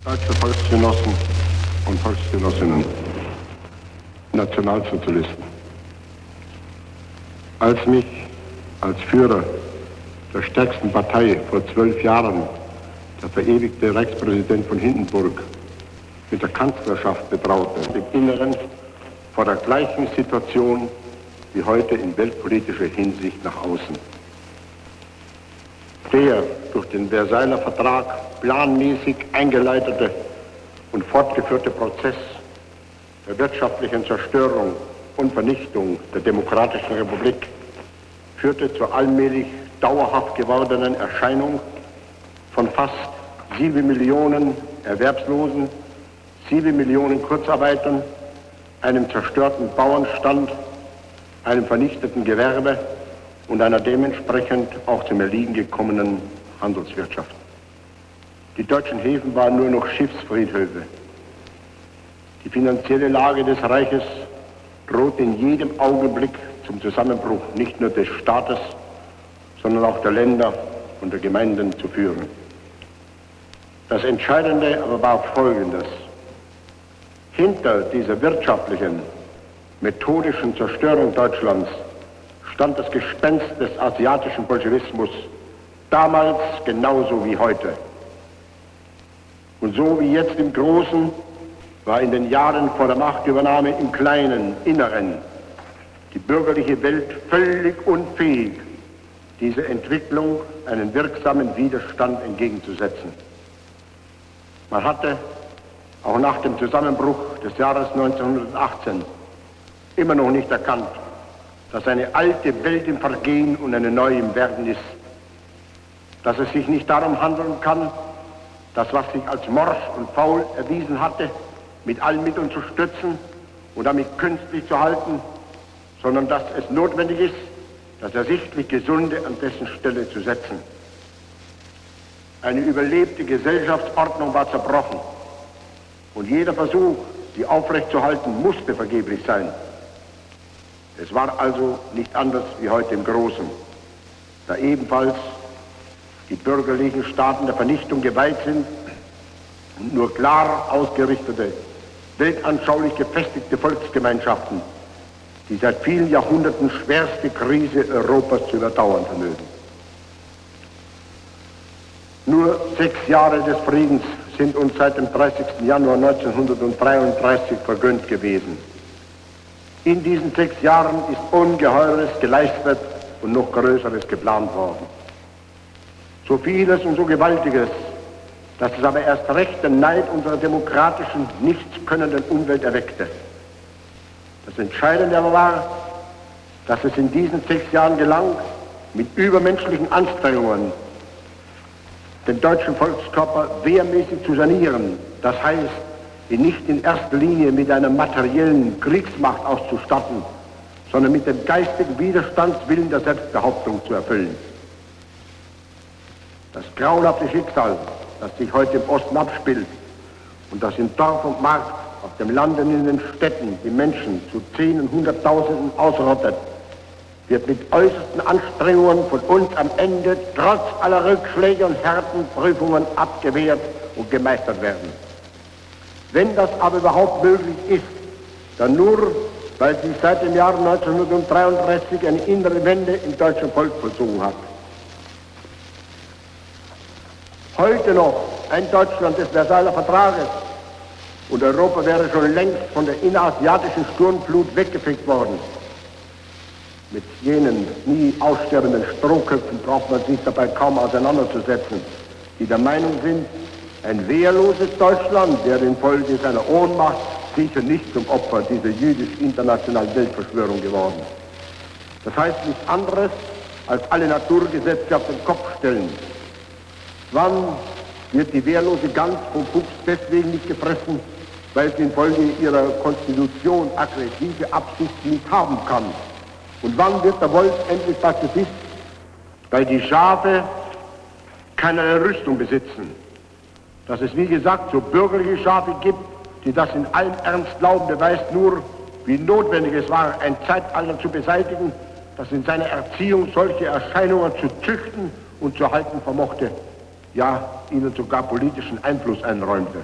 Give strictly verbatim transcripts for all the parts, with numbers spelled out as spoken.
Deutsche Volksgenossen und Volksgenossinnen, Nationalsozialisten. Als mich als Führer der stärksten Partei vor zwölf Jahren der verewigte Reichspräsident von Hindenburg mit der Kanzlerschaft betraute, im Inneren vor der gleichen Situation wie heute in weltpolitischer Hinsicht nach außen. Der durch den Versailler Vertrag planmäßig eingeleitete und fortgeführte Prozess der wirtschaftlichen Zerstörung und Vernichtung der Demokratischen Republik führte zur allmählich dauerhaft gewordenen Erscheinung von fast sieben Millionen Erwerbslosen, sieben Millionen Kurzarbeitern, einem zerstörten Bauernstand, einem vernichteten Gewerbe und einer dementsprechend auch zum Erliegen gekommenen Handelswirtschaft. Die deutschen Häfen waren nur noch Schiffsfriedhöfe. Die finanzielle Lage des Reiches droht in jedem Augenblick zum Zusammenbruch nicht nur des Staates, sondern auch der Länder und der Gemeinden zu führen. Das Entscheidende aber war Folgendes. Hinter dieser wirtschaftlichen, methodischen Zerstörung Deutschlands stand das Gespenst des asiatischen Bolschewismus, damals genauso wie heute. Und so wie jetzt im Großen war in den Jahren vor der Machtübernahme im kleinen, inneren die bürgerliche Welt völlig unfähig, dieser Entwicklung einen wirksamen Widerstand entgegenzusetzen. Man hatte auch nach dem Zusammenbruch des Jahres neunzehnhundertachtzehn immer noch nicht erkannt, dass eine alte Welt im Vergehen und eine neue im Werden ist. Dass es sich nicht darum handeln kann, das, was sich als morsch und faul erwiesen hatte, mit allen Mitteln zu stützen und damit künstlich zu halten, sondern dass es notwendig ist, das ersichtlich Gesunde an dessen Stelle zu setzen. Eine überlebte Gesellschaftsordnung war zerbrochen und jeder Versuch, sie aufrechtzuerhalten, musste vergeblich sein. Es war also nicht anders wie heute im Großen, da ebenfalls die bürgerlichen Staaten der Vernichtung geweiht sind und nur klar ausgerichtete, weltanschaulich gefestigte Volksgemeinschaften die seit vielen Jahrhunderten schwerste Krise Europas zu überdauern vermögen. Nur sechs Jahre des Friedens sind uns seit dem dreißigsten Januar neunzehnhundertdreiunddreißig vergönnt gewesen. In diesen sechs Jahren ist Ungeheures geleistet und noch Größeres geplant worden. So vieles und so Gewaltiges, dass es aber erst recht den Neid unserer demokratischen, nichts könnenden Umwelt erweckte. Das Entscheidende aber war, dass es in diesen sechs Jahren gelang, mit übermenschlichen Anstrengungen den deutschen Volkskörper wehrmäßig zu sanieren. Das heißt, ihn nicht in erster Linie mit einer materiellen Kriegsmacht auszustatten, sondern mit dem geistigen Widerstandswillen der Selbstbehauptung zu erfüllen. Das grauenhafte Schicksal, das sich heute im Osten abspielt und das in Dorf und Markt, auf dem Lande und in den Städten die Menschen zu Zehnten, Hunderttausenden ausrottet, wird mit äußersten Anstrengungen von uns am Ende trotz aller Rückschläge und harten Prüfungen abgewehrt und gemeistert werden. Wenn das aber überhaupt möglich ist, dann nur, weil sich seit dem Jahr neunzehnhundertdreiunddreißig eine innere Wende im deutschen Volk vollzogen hat. Heute noch ein Deutschland des Versailler Vertrages und Europa wäre schon längst von der innerasiatischen Sturmflut weggefegt worden. Mit jenen nie aussterbenden Strohköpfen braucht man sich dabei kaum auseinanderzusetzen, die der Meinung sind, ein wehrloses Deutschland wäre infolge seiner Ohnmacht sicher nicht zum Opfer dieser jüdisch-internationalen Weltverschwörung geworden. Das heißt nichts anderes, als alle Naturgesetze auf den Kopf stellen. Wann wird die wehrlose Gans vom Fuchs deswegen nicht gefressen, weil sie infolge ihrer Konstitution aggressive Absichten nicht haben kann? Und wann wird der Wolf endlich Pazifist, weil die Schafe keine Rüstung besitzen? Dass es, wie gesagt, so bürgerliche Schafe gibt, die das in allem Ernst glauben, beweist nur, wie notwendig es war, ein Zeitalter zu beseitigen, das in seiner Erziehung solche Erscheinungen zu züchten und zu halten vermochte, ja ihnen sogar politischen Einfluss einräumte.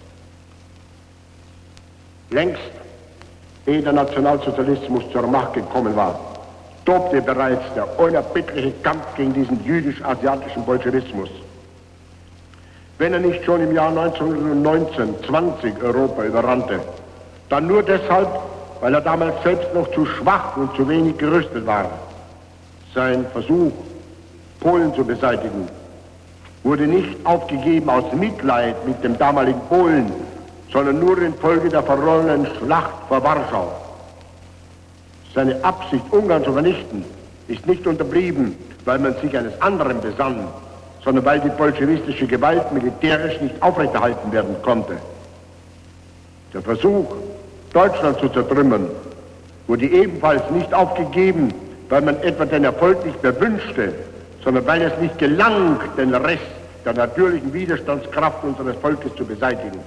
Längst, ehe der Nationalsozialismus zur Macht gekommen war, tobte bereits der unerbittliche Kampf gegen diesen jüdisch-asiatischen Bolschewismus. Wenn er nicht schon im Jahr neunzehnhundertneunzehn, zwanzig Europa überrannte, dann nur deshalb, weil er damals selbst noch zu schwach und zu wenig gerüstet war. Sein Versuch, Polen zu beseitigen, wurde nicht aufgegeben aus Mitleid mit dem damaligen Polen, sondern nur infolge der verlorenen Schlacht vor Warschau. Seine Absicht, Ungarn zu vernichten, ist nicht unterblieben, weil man sich eines anderen besann, sondern weil die bolschewistische Gewalt militärisch nicht aufrechterhalten werden konnte. Der Versuch, Deutschland zu zertrümmern, wurde ebenfalls nicht aufgegeben, weil man etwa den Erfolg nicht mehr wünschte, sondern weil es nicht gelang, den Rest der natürlichen Widerstandskraft unseres Volkes zu beseitigen.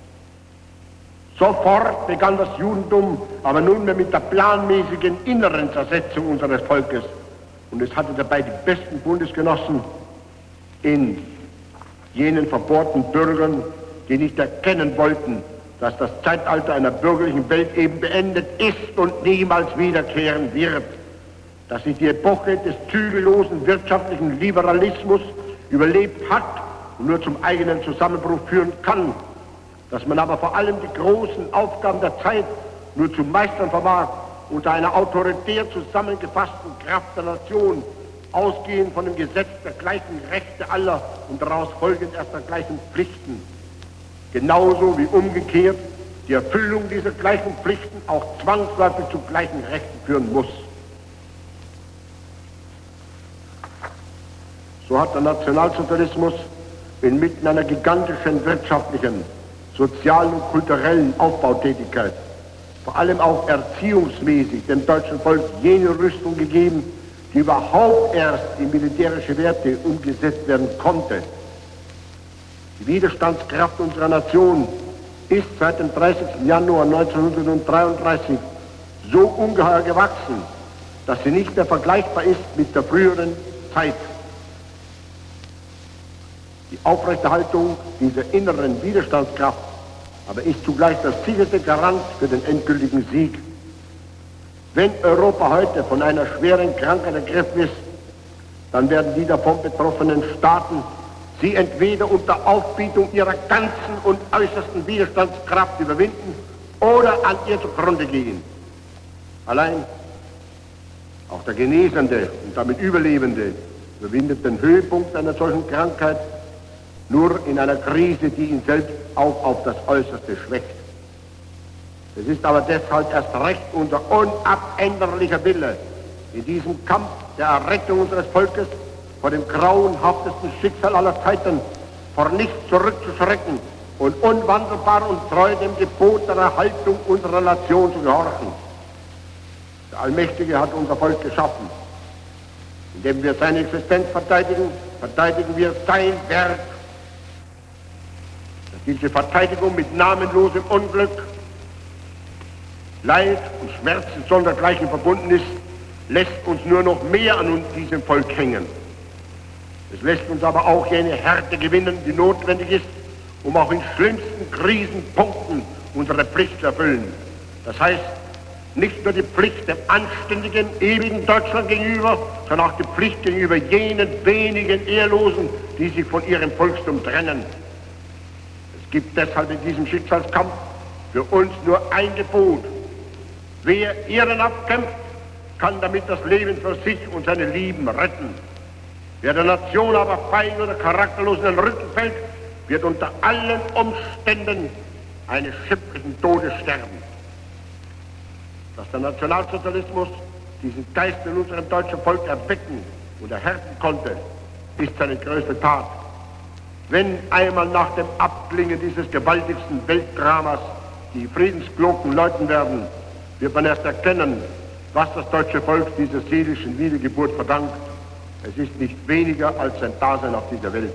Sofort begann das Judentum aber nunmehr mit der planmäßigen inneren Zersetzung unseres Volkes, und es hatte dabei die besten Bundesgenossen in jenen verbohrten Bürgern, die nicht erkennen wollten, dass das Zeitalter einer bürgerlichen Welt eben beendet ist und niemals wiederkehren wird, dass sich die Epoche des zügellosen wirtschaftlichen Liberalismus überlebt hat und nur zum eigenen Zusammenbruch führen kann, dass man aber vor allem die großen Aufgaben der Zeit nur zu meistern vermag unter einer autoritär zusammengefassten Kraft der Nation, ausgehend von dem Gesetz der gleichen Rechte aller und daraus folgend erst der gleichen Pflichten. Genauso wie umgekehrt die Erfüllung dieser gleichen Pflichten auch zwangsläufig zu gleichen Rechten führen muss. So hat der Nationalsozialismus inmitten einer gigantischen wirtschaftlichen, sozialen und kulturellen Aufbautätigkeit, vor allem auch erziehungsmäßig, dem deutschen Volk jene Rüstung gegeben, die überhaupt erst in militärische Werte umgesetzt werden konnte. Die Widerstandskraft unserer Nation ist seit dem dreißigsten Januar neunzehnhundertdreiunddreißig so ungeheuer gewachsen, dass sie nicht mehr vergleichbar ist mit der früheren Zeit. Die Aufrechterhaltung dieser inneren Widerstandskraft aber ist zugleich das sicherste Garant für den endgültigen Sieg. Wenn Europa heute von einer schweren Krankheit ergriffen ist, dann werden die davon betroffenen Staaten sie entweder unter Aufbietung ihrer ganzen und äußersten Widerstandskraft überwinden oder an ihr zugrunde gehen. Allein auch der Genesende und damit Überlebende überwindet den Höhepunkt einer solchen Krankheit nur in einer Krise, die ihn selbst auch auf das Äußerste schwächt. Es ist aber deshalb erst recht unser unabänderlicher Wille, in diesem Kampf der Errettung unseres Volkes vor dem grauenhaftesten Schicksal aller Zeiten vor nichts zurückzuschrecken und unwandelbar und treu dem Gebot der Erhaltung unserer Nation zu gehorchen. Der Allmächtige hat unser Volk geschaffen. Indem wir seine Existenz verteidigen, verteidigen wir sein Werk. Dass diese Verteidigung mit namenlosem Unglück, Leid und Schmerzen sondergleichen verbunden ist, lässt uns nur noch mehr an uns, diesem Volk, hängen. Es lässt uns aber auch jene Härte gewinnen, die notwendig ist, um auch in schlimmsten Krisenpunkten unsere Pflicht zu erfüllen. Das heißt, nicht nur die Pflicht dem anständigen, ewigen Deutschland gegenüber, sondern auch die Pflicht gegenüber jenen wenigen Ehrlosen, die sich von ihrem Volkstum trennen. Es gibt deshalb in diesem Schicksalskampf für uns nur ein Gebot. Wer ehrenhaft kämpft, kann damit das Leben für sich und seine Lieben retten. Wer der Nation aber feig oder charakterlos in den Rücken fällt, wird unter allen Umständen eines schimpflichen Todes sterben. Dass der Nationalsozialismus diesen Geist in unserem deutschen Volk erwecken und erhärten konnte, ist seine größte Tat. Wenn einmal nach dem Abklingen dieses gewaltigsten Weltdramas die Friedensglocken läuten werden, wird man erst erkennen, was das deutsche Volk dieser seelischen Wiedergeburt verdankt. Es ist nicht weniger als sein Dasein auf dieser Welt.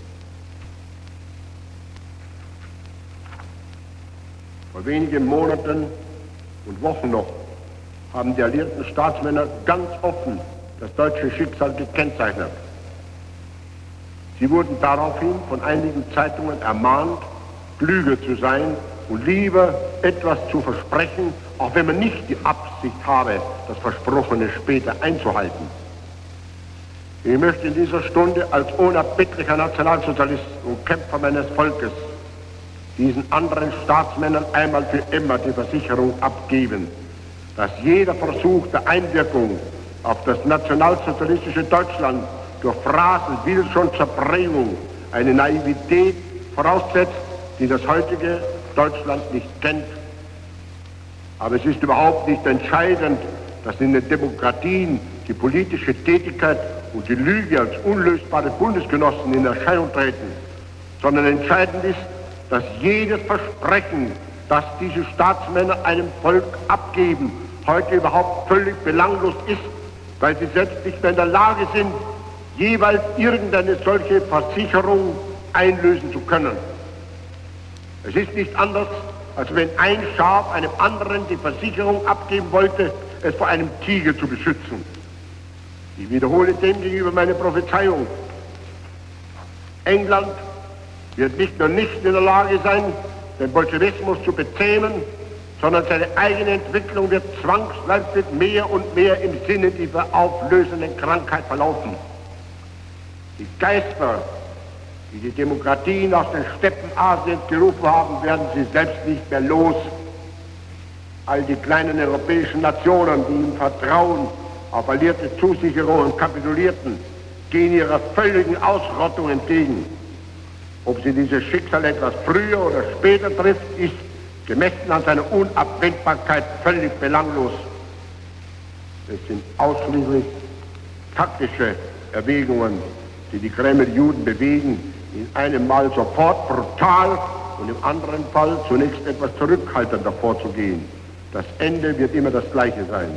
Vor wenigen Monaten und Wochen noch haben die alliierten Staatsmänner ganz offen das deutsche Schicksal gekennzeichnet. Sie Sie wurden daraufhin von einigen Zeitungen ermahnt, klüger zu sein und lieber etwas zu versprechen, auch wenn man nicht die Absicht habe, das Versprochene später einzuhalten. Ich möchte in dieser Stunde als unerbittlicher Nationalsozialist und Kämpfer meines Volkes diesen anderen Staatsmännern einmal für immer die Versicherung abgeben, dass jeder Versuch der Einwirkung auf das nationalsozialistische Deutschland durch Phrasen wie schon zur Prägung eine Naivität voraussetzt, die das heutige Deutschland nicht kennt. Aber es ist überhaupt nicht entscheidend, dass in den Demokratien die politische Tätigkeit und die Lüge als unlösbare Bundesgenossen in Erscheinung treten, sondern entscheidend ist, dass jedes Versprechen, das diese Staatsmänner einem Volk abgeben, heute überhaupt völlig belanglos ist, weil sie selbst nicht mehr in der Lage sind, jeweils irgendeine solche Versicherung einlösen zu können. Es ist nicht anders, als wenn ein Schaf einem anderen die Versicherung abgeben wollte, es vor einem Tiger zu beschützen. Ich wiederhole demgegenüber meine Prophezeiung. England wird nicht nur nicht in der Lage sein, den Bolschewismus zu bezähmen, sondern seine eigene Entwicklung wird zwangsläufig mehr und mehr im Sinne dieser auflösenden Krankheit verlaufen. Die Geister, die die Demokratien aus den Steppen Asiens gerufen haben, werden sie selbst nicht mehr los. All die kleinen europäischen Nationen, die im Vertrauen auf alliierte Zusicherungen kapitulierten, gehen ihrer völligen Ausrottung entgegen. Ob sie dieses Schicksal etwas früher oder später trifft, ist gemessen an seiner Unabwendbarkeit völlig belanglos. Es sind ausschließlich taktische Erwägungen, die die Kreml-Juden bewegen, in einem Mal sofort brutal und im anderen Fall zunächst etwas zurückhaltender vorzugehen. Das Ende wird immer das gleiche sein.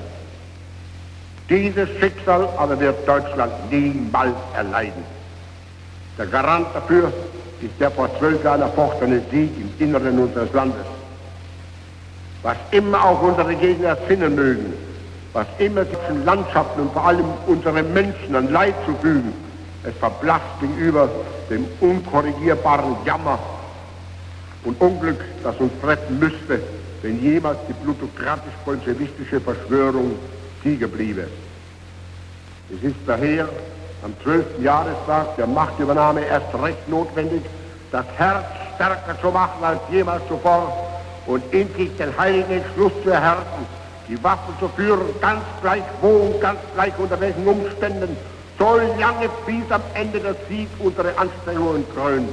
Dieses Schicksal aber wird Deutschland niemals erleiden. Der Garant dafür ist der vor zwölf Jahren erfochtene Sieg im Inneren unseres Landes. Was immer auch unsere Gegner erfinden mögen, was immer zwischen Landschaften und vor allem unseren Menschen an Leid zu fügen, es verblasst gegenüber dem unkorrigierbaren Jammer und Unglück, das uns treffen müsste, wenn jemals die plutokratisch-bolschewistische Verschwörung Sieger bliebe. Es ist daher am zwölften Jahrestag der Machtübernahme erst recht notwendig, das Herz stärker zu machen als jemals zuvor und in sich den heiligen Entschluss zu erhärten, die Waffen zu führen, ganz gleich wo und ganz gleich unter welchen Umständen, so lange bis am Ende der Sieg unsere Anstrengungen krönt.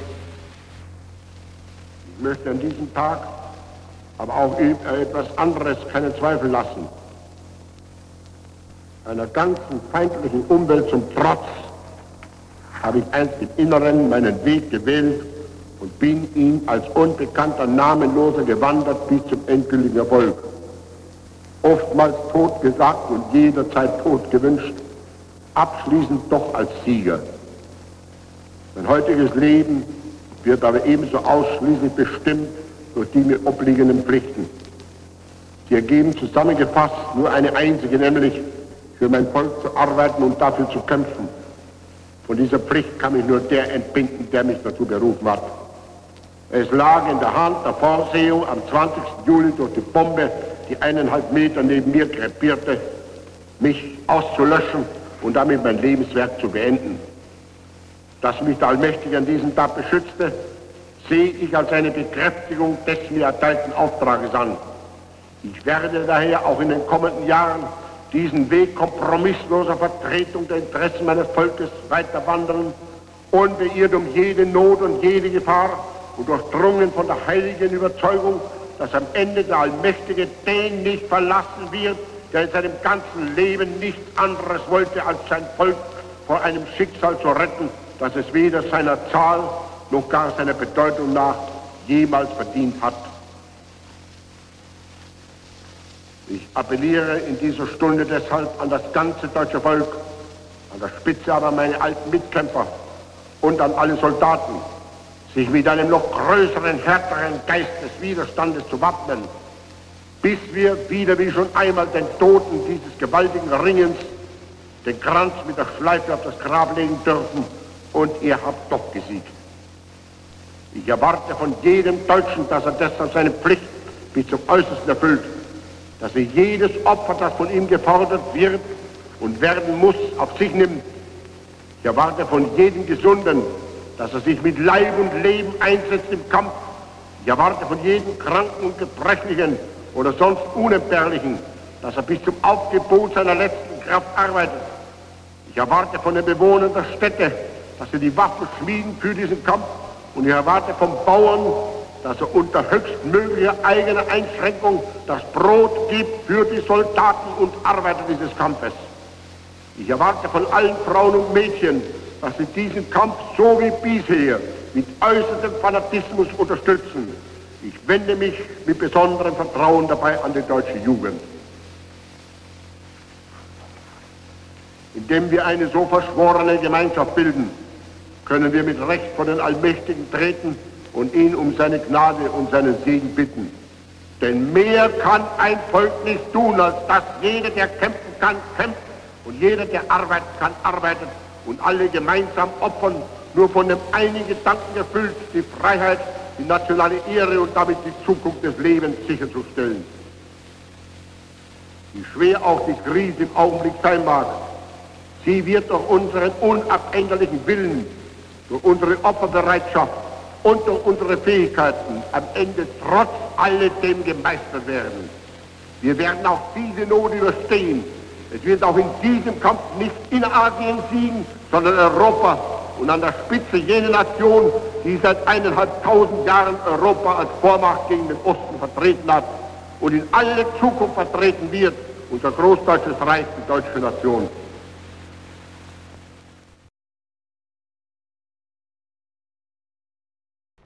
Ich möchte an diesem Tag aber auch etwas anderes keinen Zweifel lassen. Einer ganzen feindlichen Umwelt zum Trotz habe ich einst im Inneren meinen Weg gewählt und bin ihn als unbekannter Namenloser gewandert bis zum endgültigen Erfolg. Oftmals tot gesagt und jederzeit tot gewünscht, abschließend doch als Sieger. Mein heutiges Leben wird aber ebenso ausschließlich bestimmt durch die mir obliegenden Pflichten. Sie ergeben zusammengefasst nur eine einzige, nämlich für mein Volk zu arbeiten und dafür zu kämpfen. Von dieser Pflicht kann mich nur der entbinden, der mich dazu berufen hat. Es lag in der Hand der Vorsehung am zwanzigsten Juli durch die Bombe, die eineinhalb Meter neben mir krepierte, mich auszulöschen und damit mein Lebenswerk zu beenden. Dass mich der Allmächtige an diesem Tag beschützte, sehe ich als eine Bekräftigung des mir erteilten Auftrages an. Ich werde daher auch in den kommenden Jahren diesen Weg kompromissloser Vertretung der Interessen meines Volkes weiter wandern, unbeirrt um jede Not und jede Gefahr und durchdrungen von der heiligen Überzeugung, dass am Ende der Allmächtige den nicht verlassen wird, der in seinem ganzen Leben nichts anderes wollte, als sein Volk vor einem Schicksal zu retten, das es weder seiner Zahl noch gar seiner Bedeutung nach jemals verdient hat. Ich appelliere in dieser Stunde deshalb an das ganze deutsche Volk, an der Spitze aber meine alten Mitkämpfer und an alle Soldaten, sich mit einem noch größeren, härteren Geist des Widerstandes zu wappnen, bis wir wieder wie schon einmal den Toten dieses gewaltigen Ringens den Kranz mit der Schleife auf das Grab legen dürfen und ihr habt doch gesiegt. Ich erwarte von jedem Deutschen, dass er deshalb seine Pflicht bis zum Äußersten erfüllt, dass er jedes Opfer, das von ihm gefordert wird und werden muss, auf sich nimmt. Ich erwarte von jedem Gesunden, dass er sich mit Leib und Leben einsetzt im Kampf. Ich erwarte von jedem Kranken und Gebrechlichen oder sonst Unentbehrlichen, dass er bis zum Aufgebot seiner letzten Kraft arbeitet. Ich erwarte von den Bewohnern der Städte, dass sie die Waffen schmieden für diesen Kampf. Und ich erwarte vom Bauern, dass er unter höchstmöglicher eigener Einschränkung das Brot gibt für die Soldaten und Arbeiter dieses Kampfes. Ich erwarte von allen Frauen und Mädchen, dass sie diesen Kampf so wie bisher mit äußerstem Fanatismus unterstützen. Ich wende mich mit besonderem Vertrauen dabei an die deutsche Jugend. Indem wir eine so verschworene Gemeinschaft bilden, können wir mit Recht vor den Allmächtigen treten und ihn um seine Gnade und seinen Segen bitten. Denn mehr kann ein Volk nicht tun, als dass jeder, der kämpfen kann, kämpft und jeder, der arbeiten kann, arbeitet und alle gemeinsam opfern, nur von dem einen Gedanken erfüllt, die Freiheit, die nationale Ehre und damit die Zukunft des Lebens sicherzustellen. Wie schwer auch die Krise im Augenblick sein mag, sie wird durch unseren unabänderlichen Willen, durch unsere Opferbereitschaft und durch unsere Fähigkeiten am Ende trotz alledem gemeistert werden. Wir werden auch diese Not überstehen. Es wird auch in diesem Kampf nicht Innerasien siegen, sondern Europa und an der Spitze jene Nation, die seit eineinhalbtausend Jahren Europa als Vormacht gegen den Osten vertreten hat und in alle Zukunft vertreten wird, unser großdeutsches Reich, die deutsche Nation.